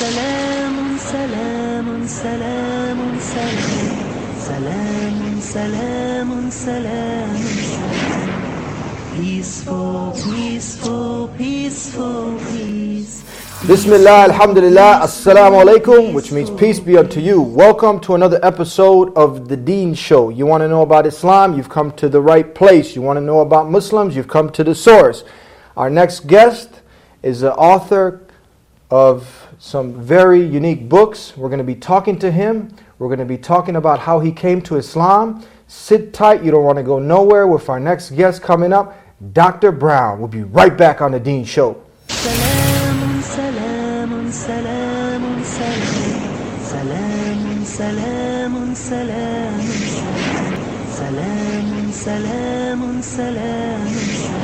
سلام سلام سلام سلام سلام سلام Peaceful, peaceful, peaceful, peace. Bismillah, alhamdulillah, assalamu alaikum, which means peace be unto you. Welcome to another episode of The Deen Show. You want to know about Islam? You've come to the right place. You want to know about Muslims? You've come to the source. Our next guest is the author of some very unique books. We're going to be talking to him. We're going to be talking about how he came to Islam. Sit tight. You don't want to go nowhere with our next guest coming up, Dr. Brown. We'll be right back on The Deen Show. Salam, salam, salam, salam, salam, salam, salam, salam, salam.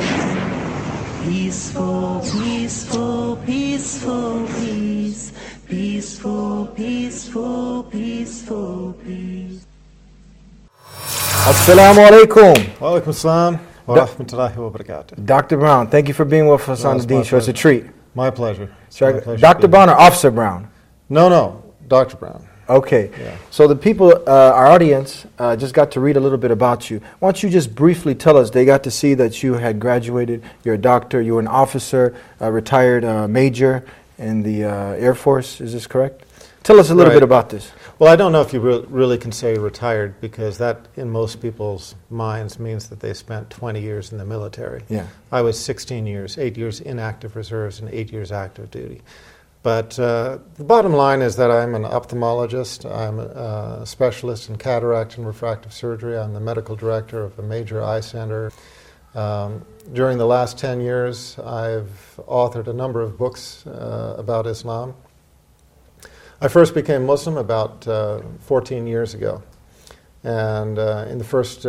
Peaceful, peaceful, peaceful, peace. Peaceful, peaceful, peaceful, peace. Assalamu alaikum. Wa alaikum assalam wa rahmatullahi wa barakatuh. Dr. Brown, thank you for being with us on The Deen Show. It's a treat. My pleasure. Dr. Brown or Officer Brown? No, Dr. Brown. Okay. Yeah. So the people, our audience, just got to read a little bit about you. Why don't you just briefly tell us, they got to see that you had graduated, you're a doctor, you were an officer, a retired major in the Air Force, is this correct? Tell us a little bit about this. Well, I don't know if you really can say retired, because that, in most people's minds, means that they spent 20 years in the military. Yeah. I was 16 years, 8 years in active reserves and 8 years active duty. But the bottom line is that I'm an ophthalmologist. I'm a specialist in cataract and refractive surgery. I'm the medical director of a major eye center. During the last 10 years, I've authored a number of books about Islam. I first became Muslim about 14 years ago, and in the first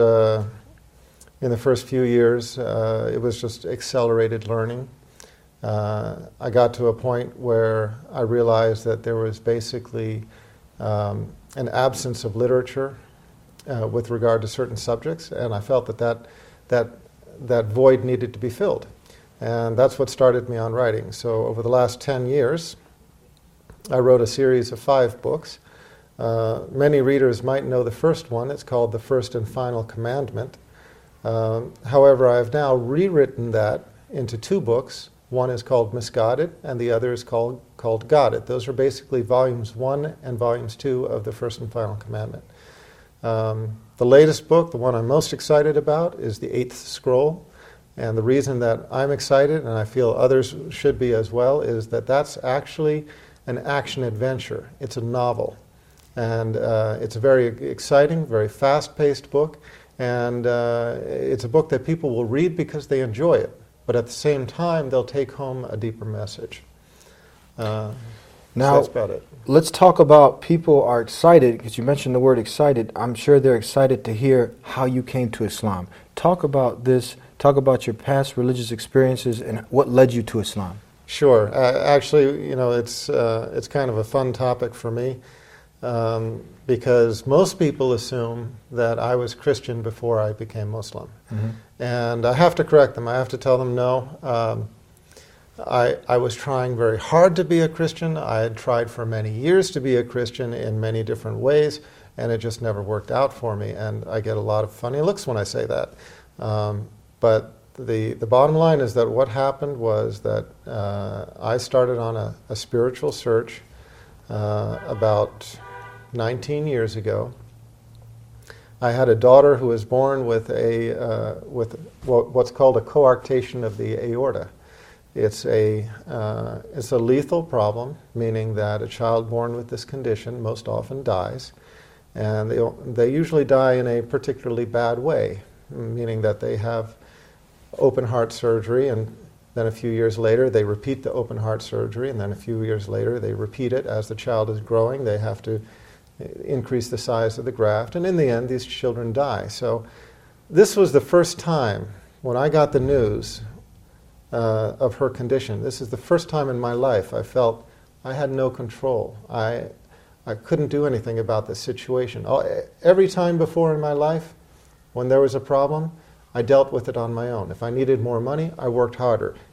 few years, it was just accelerated learning. I got to a point where I realized that there was basically an absence of literature with regard to certain subjects, and I felt that void needed to be filled, and that's what started me on writing. So over the last 10 years, I wrote a series of 5 books. Many readers might know the first one. It's called The First and Final Commandment. However, I have now rewritten that into 2 books. One is called Misguided, and the other is called Guided. Those are basically volumes 1 and volumes 2 of The First and Final Commandment. The latest book, the one I'm most excited about, is The Eighth Scroll. And the reason that I'm excited, and I feel others should be as well, is that that's actually an action adventure. It's a novel. And it's a very exciting, very fast-paced book. And it's a book that people will read because they enjoy it. But at the same time, they'll take home a deeper message. So that's about it. Let's talk about, people are excited, because you mentioned the word excited. I'm sure they're excited to hear how you came to Islam. Talk about this. Talk about your past religious experiences and what led you to Islam. Sure. Actually, it's kind of a fun topic for me, because most people assume that I was Christian before I became Muslim. Mm-hmm. And I have to correct them. I have to tell them, no. I was trying very hard to be a Christian. I had tried for many years to be a Christian in many different ways, and it just never worked out for me. And I get a lot of funny looks when I say that. But the bottom line is that what happened was that I started on a spiritual search about 19 years ago. I had a daughter who was born with what's called a coarctation of the aorta. It's a lethal problem, meaning that a child born with this condition most often dies, and they usually die in a particularly bad way, meaning that they have open heart surgery, and then a few years later they repeat the open heart surgery, and then a few years later they repeat it. As the child is growing, they have to increase the size of the graft, and in the end these children die. So this was the first time when I got the news of her condition. This is the first time in my life I felt I had no control. I couldn't do anything about this situation. Every time before in my life, when there was a problem, I dealt with it on my own. If I needed more money, I worked harder.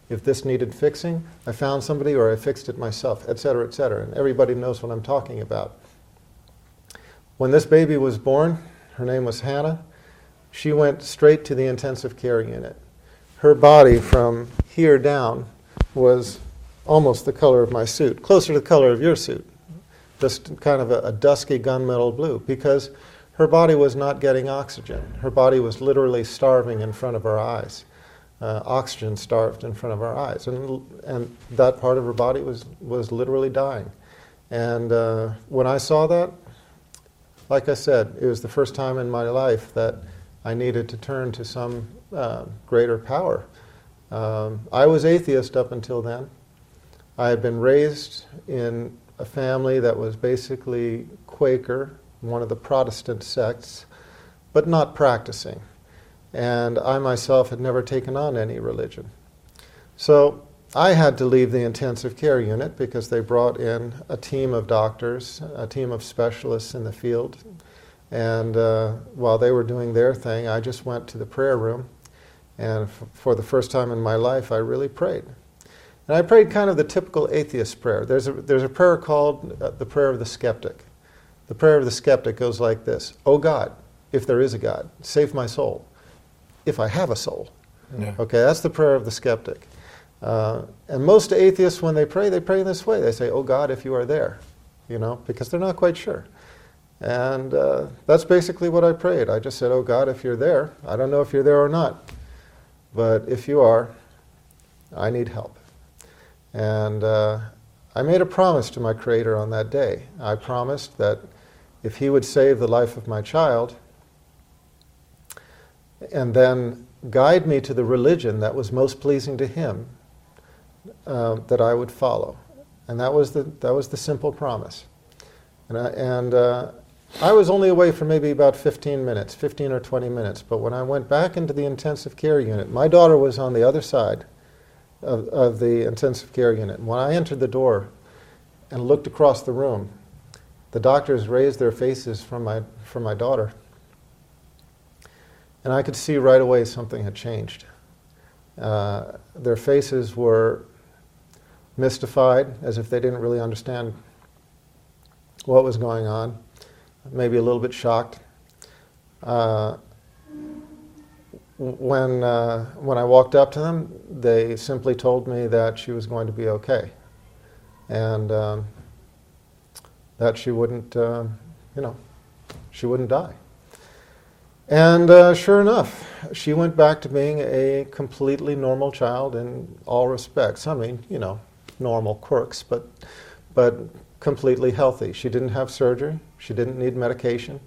If this needed fixing, I found somebody or I fixed it myself, etc., etc. And everybody knows what I'm talking about. When this baby was born, her name was Hannah, she went straight to the intensive care unit. Her body from here down was almost the color of my suit, closer to the color of your suit, just kind of a dusky gunmetal blue, because her body was not getting oxygen. Her body was literally starving in front of our eyes. Oxygen starved in front of our eyes. And that part of her body was literally dying. And when I saw that, like I said, it was the first time in my life that I needed to turn to some greater power. I was atheist up until then. I had been raised in a family that was basically Quaker, one of the Protestant sects, but not practicing. And I myself had never taken on any religion. So I had to leave the intensive care unit because they brought in a team of doctors, a team of specialists in the field. And while they were doing their thing, I just went to the prayer room. And for the first time in my life, I really prayed. And I prayed kind of the typical atheist prayer. There's a prayer called the prayer of the skeptic. The prayer of the skeptic goes like this: "Oh God, if there is a God, save my soul, if I have a soul." Yeah. Okay, that's the prayer of the skeptic. And most atheists, when they pray in this way. They say, "Oh God, if you are there," because they're not quite sure. And that's basically what I prayed. I just said, "Oh God, if you're there, I don't know if you're there or not, but if you are, I need help." And I made a promise to my Creator on that day. I promised that if He would save the life of my child and then guide me to the religion that was most pleasing to Him, that I would follow. And that was the simple promise. And I was only away for maybe about 15 or 20 minutes. But when I went back into the intensive care unit, my daughter was on the other side of the intensive care unit. And when I entered the door and looked across the room, the doctors raised their faces from my daughter. And I could see right away something had changed. Their faces were mystified, as if they didn't really understand what was going on, maybe a little bit shocked. When I walked up to them, they simply told me that she was going to be okay, and that she wouldn't, she wouldn't die. And sure enough, she went back to being a completely normal child in all respects. I mean, normal quirks, but completely healthy. She didn't have surgery. She didn't need medication.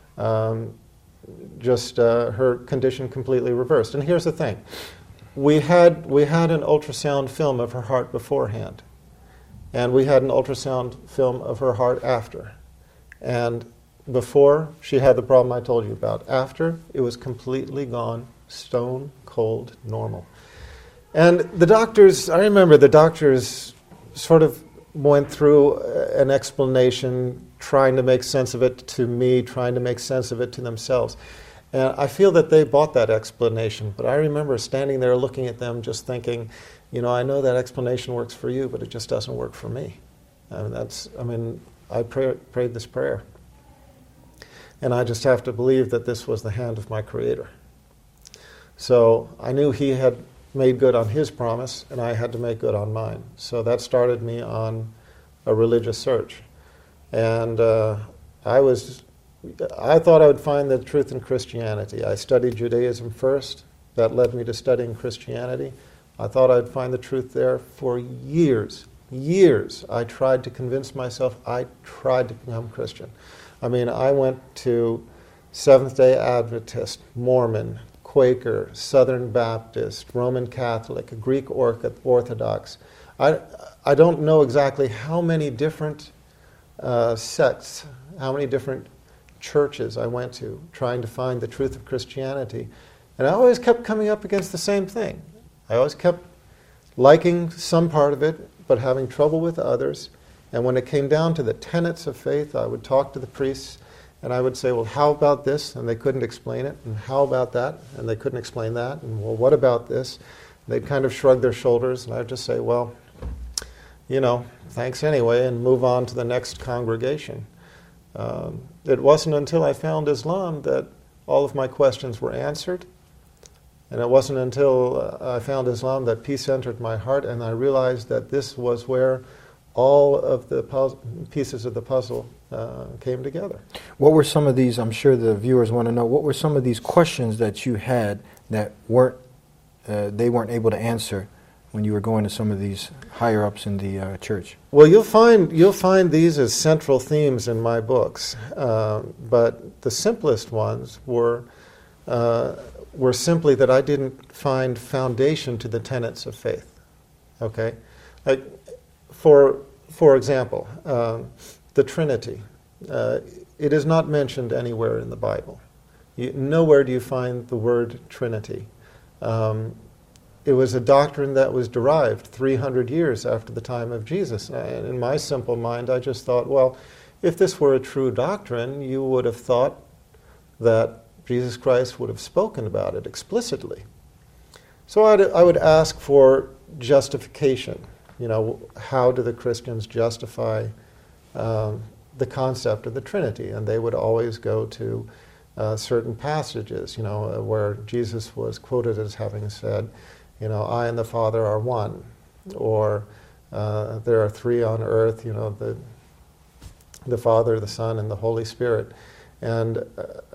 Just her condition completely reversed. And here's the thing. We had an ultrasound film of her heart beforehand. And we had an ultrasound film of her heart after. And before, she had the problem I told you about. After, it was completely gone, stone cold normal. And I remember the doctors sort of went through an explanation, trying to make sense of it to me, trying to make sense of it to themselves. And I feel that they bought that explanation, but I remember standing there looking at them just thinking, I know that explanation works for you, but it just doesn't work for me. I prayed this prayer. And I just have to believe that this was the hand of my Creator. So I knew He had made good on His promise, and I had to make good on mine. So that started me on a religious search. And I thought I would find the truth in Christianity. I studied Judaism first. That led me to studying Christianity. I thought I'd find the truth there for years. I tried to convince myself. I tried to become Christian. I went to Seventh-day Adventist, Mormon, Quaker, Southern Baptist, Roman Catholic, Greek Orthodox. I don't know exactly how many different sects, how many different churches I went to trying to find the truth of Christianity. And I always kept coming up against the same thing. I always kept liking some part of it, but having trouble with others. And when it came down to the tenets of faith, I would talk to the priests, and I would say, well, how about this? And they couldn't explain it. And how about that? And they couldn't explain that. And well, what about this? they'd kind of shrug their shoulders, and I'd just say, well, thanks anyway, and move on to the next congregation. It wasn't until I found Islam that all of my questions were answered. And it wasn't until I found Islam that peace entered my heart, and I realized that this was where all of the pieces of the puzzle came together. What were some of these, I'm sure the viewers want to know, what were some of these questions that you had that they weren't able to answer when you were going to some of these higher-ups in the church? Well, you'll find these as central themes in my books, but the simplest ones were simply that I didn't find foundation to the tenets of faith. Okay, like for example, the Trinity. It is not mentioned anywhere in the Bible. Nowhere do you find the word Trinity. It was a doctrine that was derived 300 years after the time of Jesus. And in my simple mind, I just thought, well, if this were a true doctrine, you would have thought that Jesus Christ would have spoken about it explicitly. So I would ask for justification. How do the Christians justify the concept of the Trinity? And they would always go to certain passages, where Jesus was quoted as having said, I and the Father are one, or there are three on earth, the Father, the Son, and the Holy Spirit. And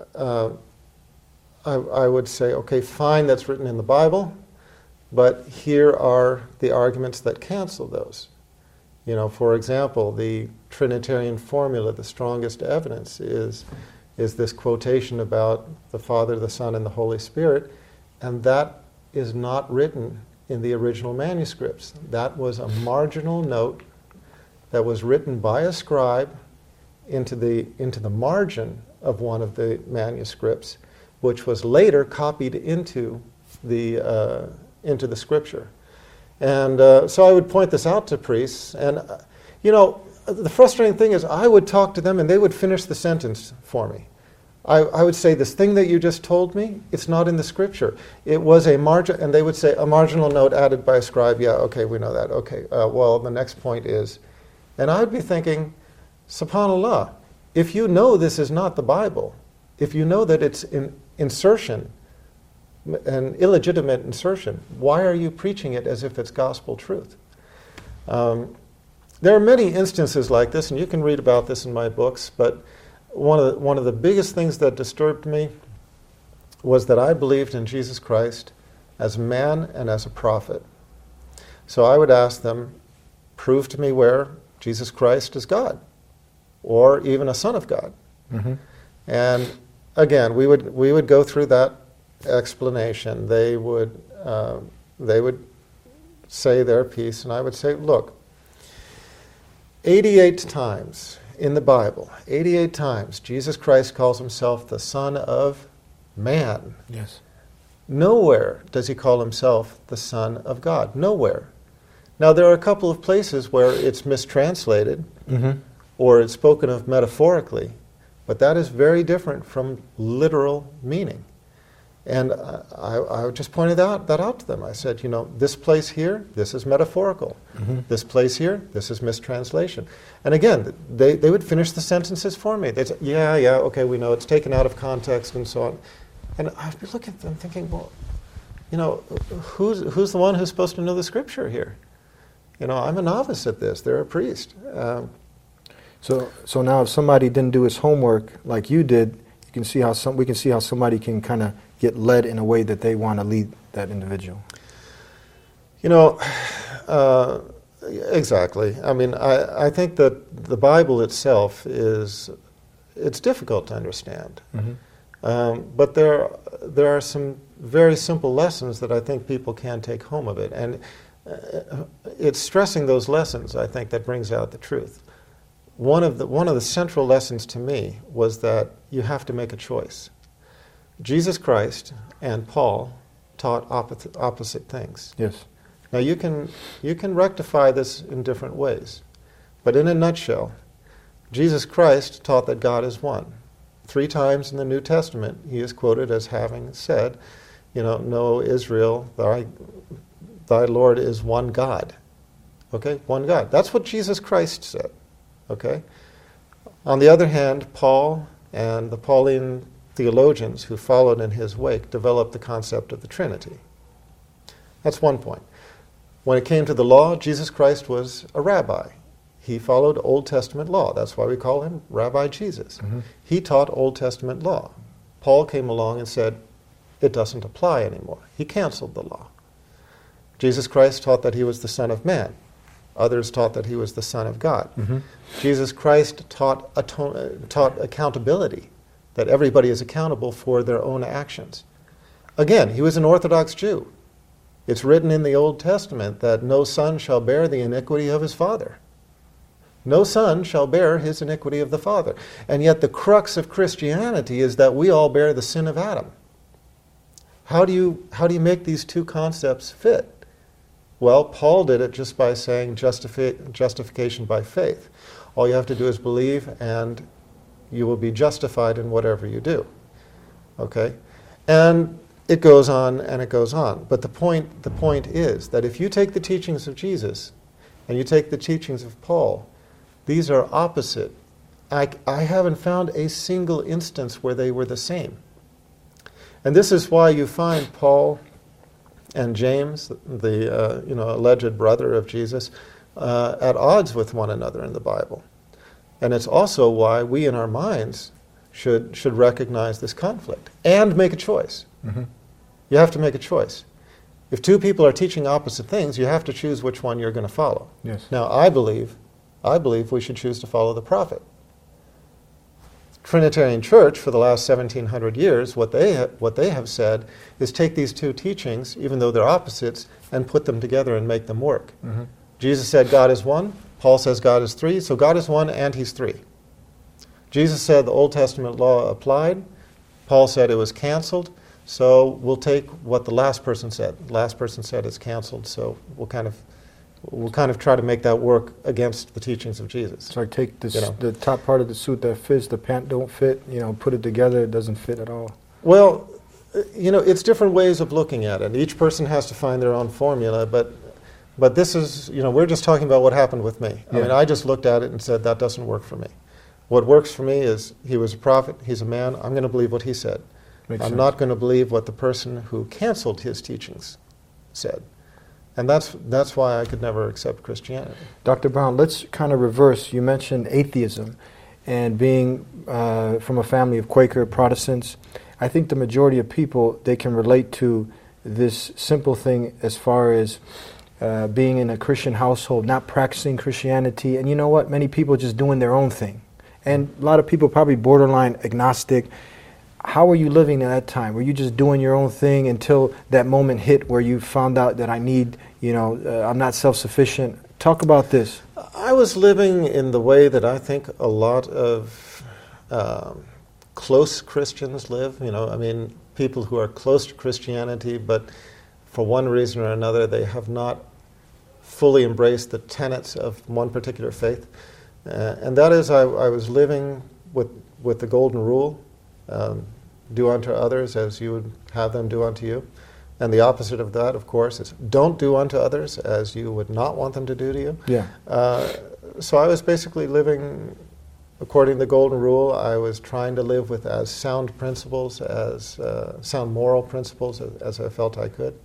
I would say, okay, fine, that's written in the Bible, but here are the arguments that cancel those. For example, the Trinitarian formula, the strongest evidence is this quotation about the Father, the Son, and the Holy Spirit, and that is not written in the original manuscripts. That was a marginal note that was written by a scribe into the margin of one of the manuscripts, which was later copied into the Scripture. And so I would point this out to priests, and the frustrating thing is I would talk to them and they would finish the sentence for me. I would say, this thing that you just told me, it's not in the Scripture. It was a margin, and they would say, a marginal note added by a scribe. Yeah, okay, we know that. Okay, well, the next point is, and I would be thinking, subhanAllah, if you know this is not the Bible, if you know that it's an insertion, an illegitimate insertion, why are you preaching it as if it's gospel truth? There are many instances like this, and you can read about this in my books, but one of the biggest things that disturbed me was that I believed in Jesus Christ as a man and as a prophet. So I would ask them, prove to me where Jesus Christ is God, or even a son of God. Mm-hmm. And again, we would go through that explanation. They would say their piece, and I would say, look, 88 times in the Bible, 88 times, Jesus Christ calls himself the Son of Man. Yes. Nowhere does he call himself the Son of God. Nowhere. Now, there are a couple of places where it's mistranslated, mm-hmm. or it's spoken of metaphorically, but that is very different from literal meaning. And I just pointed that out to them. I said, this place here, this is metaphorical. Mm-hmm. This place here, this is mistranslation. And again, they would finish the sentences for me. They'd say, yeah, okay, we know it's taken out of context and so on. And I'd be looking at them thinking, well, who's the one who's supposed to know the Scripture here? I'm a novice at this. They're a priest. So now if somebody didn't do his homework like you did, we can see how somebody can kind of get led in a way that they want to lead that individual. Exactly. I mean, I think that the Bible itself it's difficult to understand. Mm-hmm. But there are some very simple lessons that I think people can take home of it. And it's stressing those lessons, I think, that brings out the truth. One of the central lessons to me was that you have to make a choice. Jesus Christ and Paul taught opposite things. Yes. Now you can rectify this in different ways, but in a nutshell, Jesus Christ taught that God is one. 3 times in the New Testament he is quoted as having said, "Know Israel, thy Lord is one God. Okay, one God. That's what Jesus Christ said. Okay. On the other hand, Paul and the Pauline theologians who followed in his wake developed the concept of the Trinity. That's one point. When it came to the law, Jesus Christ was a rabbi. He followed Old Testament law. That's why we call him Rabbi Jesus. Mm-hmm. He taught Old Testament law. Paul came along and said, it doesn't apply anymore. He canceled the law. Jesus Christ taught that he was the Son of Man. Others taught that he was the Son of God. Mm-hmm. Jesus Christ taught accountability, that everybody is accountable for their own actions. Again, he was an Orthodox Jew. It's written in the Old Testament that no son shall bear the iniquity of his father. No son shall bear his iniquity of the father. And yet the crux of Christianity is that we all bear the sin of Adam. How do you make these two concepts fit? Well, Paul did it just by saying justification by faith. All you have to do is believe, and you will be justified in whatever you do. Okay? And it goes on and it goes on. But the point is that if you take the teachings of Jesus and you take the teachings of Paul, these are opposite. I haven't found a single instance where they were the same. And this is why you find Paul and James, the alleged brother of Jesus, at odds with one another in the Bible. And it's also why we in our minds should recognize this conflict and make a choice. Mm-hmm. You have to make a choice. If two people are teaching opposite things, you have to choose which one you're going to follow. Yes. Now, I believe we should choose to follow the prophet. Trinitarian Church, for the last 1,700 years, what they have said is take these two teachings, even though they're opposites, and put them together and make them work. Mm-hmm. Jesus said God is one. Paul says God is three. So God is one and he's three. Jesus said the Old Testament law applied. Paul said it was canceled. So we'll take what the last person said. The last person said it's canceled. So we'll kind of try to make that work against the teachings of Jesus. So I take this, the top part of the suit that fits, the pant don't fit, put it together, it doesn't fit at all. Well, it's different ways of looking at it. Each person has to find their own formula, but this is, we're just talking about what happened with me. Yeah. I mean, I just looked at it and said, that doesn't work for me. What works for me is he was a prophet, he's a man, I'm going to believe what he said. I'm not going to believe what the person who canceled his teachings said. And that's why I could never accept Christianity. Dr. Brown, let's kind of reverse. You mentioned atheism and being from a family of Quaker Protestants. I think the majority of people, they can relate to this simple thing as far as being in a Christian household, not practicing Christianity. And you know what? Many people just doing their own thing. And a lot of people probably borderline agnostic. How were you living at that time? Were you just doing your own thing until that moment hit where you found out that I need, I'm not self-sufficient? Talk about this. I was living in the way that I think a lot of close Christians live. People who are close to Christianity, but for one reason or another, they have not fully embraced the tenets of one particular faith. And that is, I was living with the golden rule. Do unto others as you would have them do unto you. And the opposite of that, of course, is don't do unto others as you would not want them to do to you. Yeah. So I was basically living according to the golden rule. I was trying to live with as sound principles, as sound moral principles as I felt I could.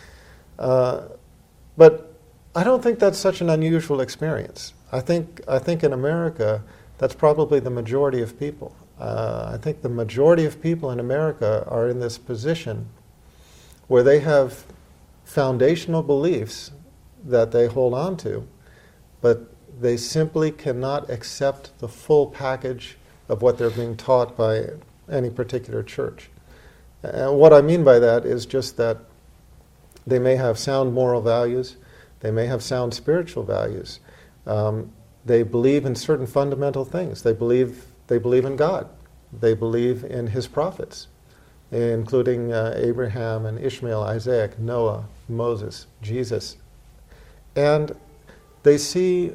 But I don't think that's such an unusual experience. I think in America, that's probably the majority of people. I think the majority of people in America are in this position where they have foundational beliefs that they hold on to, but they simply cannot accept the full package of what they're being taught by any particular church. And what I mean by that is just that they may have sound moral values, they may have sound spiritual values. They believe in certain fundamental things. They believe in God. They believe in his prophets, including Abraham and Ishmael, Isaac, Noah, Moses, Jesus. And they see,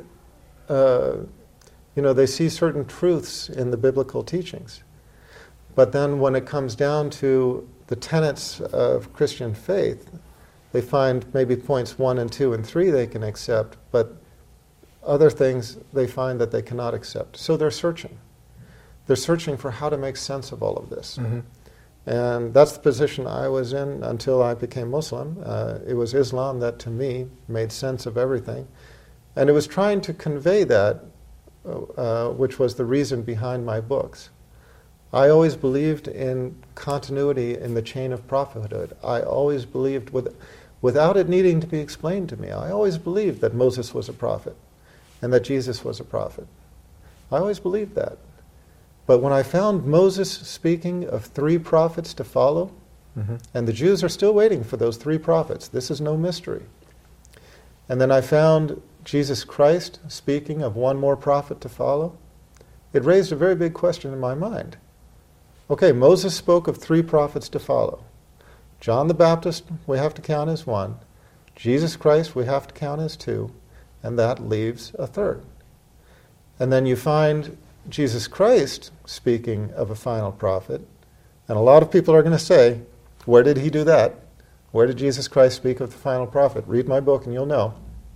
they see certain truths in the biblical teachings. But then when it comes down to the tenets of Christian faith, They find maybe points 1 and 2 and 3 they can accept, but other things they find that they cannot accept. So they're searching. They're searching for how to make sense of all of this. Mm-hmm. And that's the position I was in until I became Muslim. It was Islam that, to me, made sense of everything. And it was trying to convey that, which was the reason behind my books. I always believed in continuity in the chain of prophethood. I always believed, without it needing to be explained to me, I always believed that Moses was a prophet and that Jesus was a prophet. I always believed that. But when I found Moses speaking of 3 prophets to follow, Mm-hmm. and the Jews are still waiting for those 3 prophets, this is no mystery. And then I found Jesus Christ speaking of 1 more prophet to follow, it raised a very big question in my mind. Okay, Moses spoke of 3 prophets to follow. John the Baptist we have to count as 1. Jesus Christ we have to count as 2. And that leaves a 3rd. And then you find Jesus Christ speaking of a final prophet. And a lot of people are going to say, where did he do that? Where did Jesus Christ speak of the final prophet? Read my book and you'll know.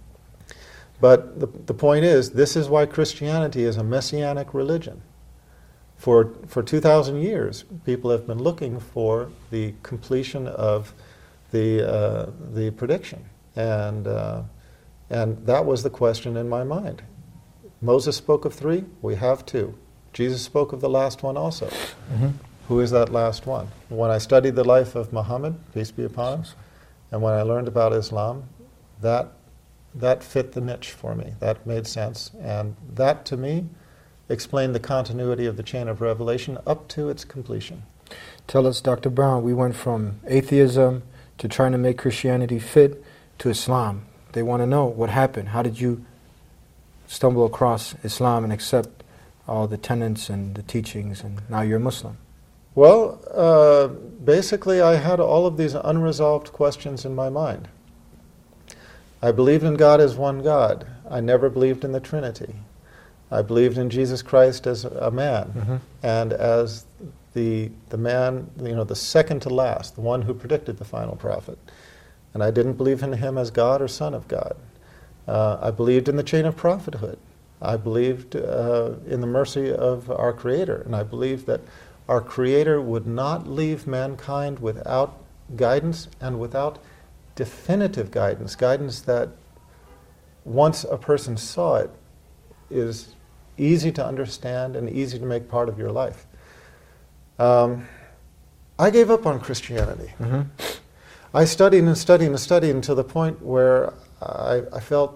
But the point is, this is why Christianity is a messianic religion. For 2,000 years, people have been looking for the completion of the prediction. And that was the question in my mind. Moses spoke of 3, we have 2. Jesus spoke of the last one also. Mm-hmm. Who is that last one? When I studied the life of Muhammad, peace be upon him, and when I learned about Islam, that fit the niche for me. That made sense. And that, to me, explained the continuity of the chain of revelation up to its completion. Tell us, Dr. Brown, we went from atheism to trying to make Christianity fit to Islam. They want to know what happened. How did you stumble across Islam and accept all the tenets and the teachings, and now you're a Muslim? Well, basically I had all of these unresolved questions in my mind. I believed in God as one God. I never believed in the Trinity. I believed in Jesus Christ as a man, Mm-hmm. and as the man, the second to last, the one who predicted the final prophet. And I didn't believe in him as God or Son of God. I believed in the chain of prophethood. I believed in the mercy of our Creator, and I believed that our Creator would not leave mankind without guidance and without definitive guidance, guidance that once a person saw it is easy to understand and easy to make part of your life. I gave up on Christianity. Mm-hmm. I studied and studied and studied until the point where I felt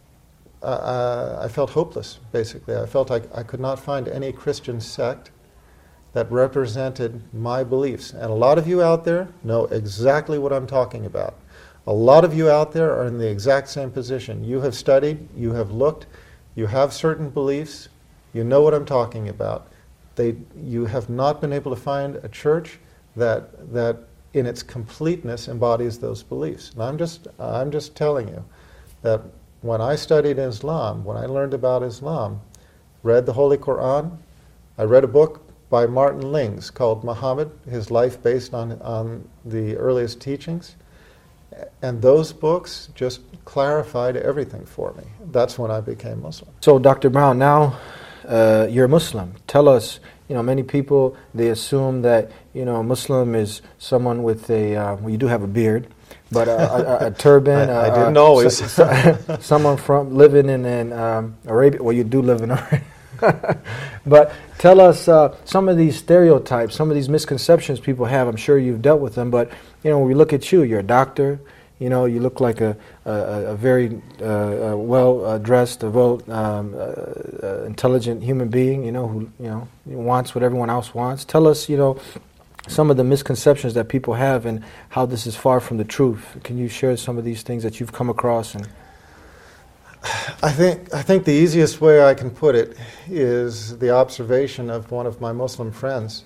hopeless, basically. I felt I could not find any Christian sect that represented my beliefs. And a lot of you out there know exactly what I'm talking about. A lot of you out there are in the exact same position. You have studied, you have looked, you have certain beliefs, you know what I'm talking about. You have not been able to find a church that in its completeness embodies those beliefs. And I'm just telling you that when I studied Islam, when I learned about Islam, read the Holy Quran, I read a book by Martin Lings called Muhammad, his life based on the earliest teachings. And those books just clarified everything for me. That's when I became Muslim. So, Dr. Brown, now you're a Muslim. Tell us, many people, they assume that, a Muslim is someone with you do have a beard, but a turban. I didn't always. Someone from living in Arabia. Well, you do live in Arabia. But tell us some of these stereotypes, some of these misconceptions people have. I'm sure you've dealt with them, but when we look at you, you're a doctor. You look like a very well-dressed, intelligent human being. Who wants what everyone else wants. Tell us, some of the misconceptions that people have and how this is far from the truth. Can you share some of these things that you've come across? And I think the easiest way I can put it is the observation of one of my Muslim friends.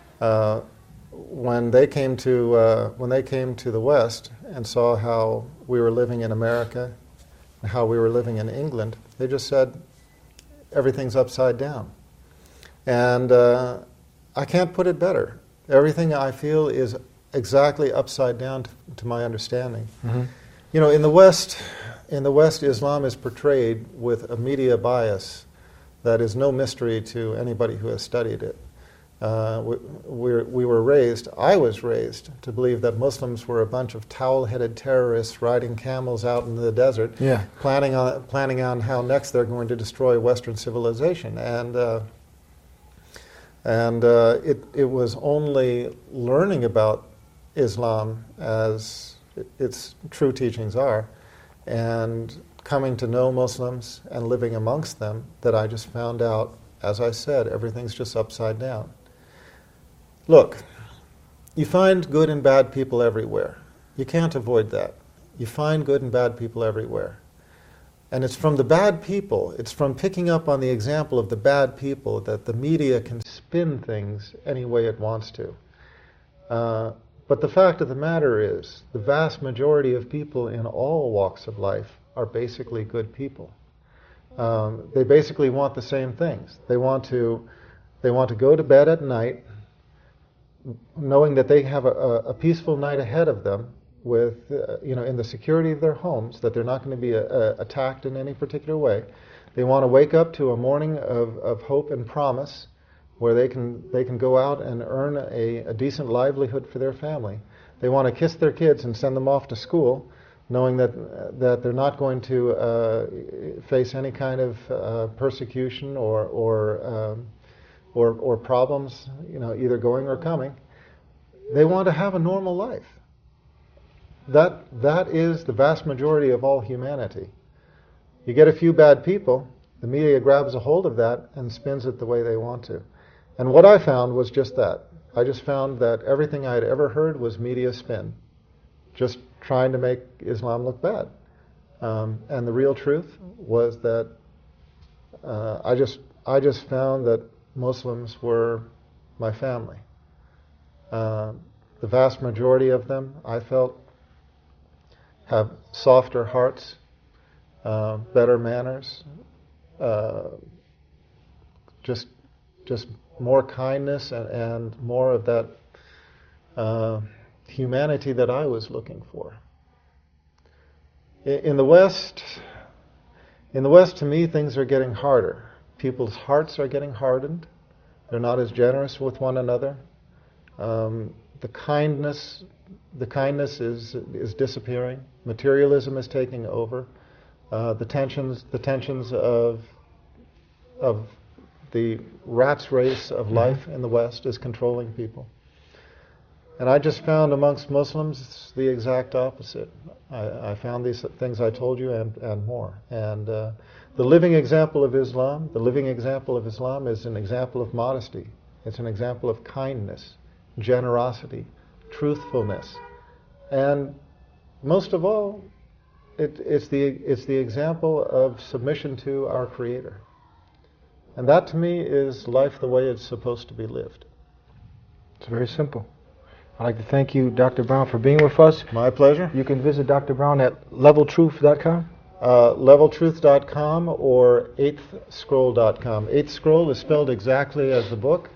When they came to the West and saw how we were living in America and how we were living in England, they just said everything's upside down. And I can't put it better. Everything I feel is exactly upside down to my understanding. You know, in the West, Islam is portrayed with a media bias that is no mystery to anybody who has studied it. I was raised to believe that Muslims were a bunch of towel-headed terrorists riding camels out in the desert, planning on how next they're going to destroy Western civilization. And it was only learning about Islam as its true teachings are, and coming to know Muslims and living amongst them, that I just found out, as I said, everything's just upside down. Look, you find good and bad people everywhere. You can't avoid that. You find good and bad people everywhere. And it's from the bad people, it's from picking up on the example of the bad people that the media can spin things any way it wants to. But the fact of the matter is, the vast majority of people in all walks of life are basically good people. They basically want the same things. They want to go to bed at night knowing that they have a peaceful night ahead of them with, in the security of their homes, that they're not going to be attacked in any particular way. They want to wake up to a morning of hope and promise where they can go out and earn a decent livelihood for their family. They want to kiss their kids and send them off to school, knowing that they're not going to face any kind of persecution or problems, either going or coming. They want to have a normal life. That is the vast majority of all humanity. You get a few bad people, the media grabs a hold of that and spins it the way they want to. And what I found was just that. I just found that everything I had ever heard was media spin, just trying to make Islam look bad. And the real truth was that I just found that Muslims were my family. The vast majority of them, I felt, have softer hearts, better manners, just more kindness and more of that humanity that I was looking for. In the West, to me, things are getting harder. People's hearts are getting hardened. They're not as generous with one another. The kindness is disappearing. Materialism is taking over. The tensions of the rat's race of life in the West is controlling people. And I just found amongst Muslims the exact opposite. I found these things I told you and more. And the living example of Islam is an example of modesty. It's an example of kindness, generosity, truthfulness, and most of all, it's the example of submission to our Creator. And that, to me, is life the way it's supposed to be lived. It's very simple. I'd like to thank you, Dr. Brown, for being with us. My pleasure. You can visit Dr. Brown at leveltruth.com. Leveltruth.com or eighthscroll.com. Eighth Scroll is spelled exactly as the book,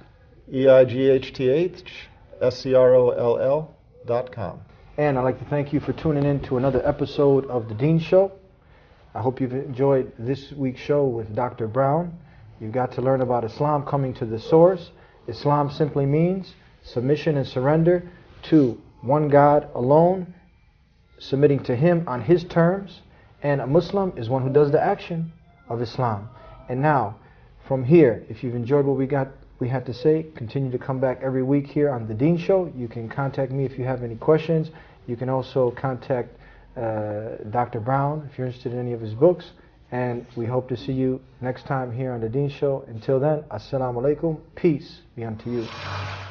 EIGHTHSCROLL.com. And I'd like to thank you for tuning in to another episode of The Dean Show. I hope you've enjoyed this week's show with Dr. Brown. You've got to learn about Islam coming to the source. Islam simply means submission and surrender to one God alone, submitting to Him on His terms. And a Muslim is one who does the action of Islam. And now, from here, if you've enjoyed what we had to say, continue to come back every week here on The Dean Show. You can contact me if you have any questions. You can also contact Dr. Brown if you're interested in any of his books. And we hope to see you next time here on The Dean Show. Until then, Assalamu alaikum. Peace be unto you.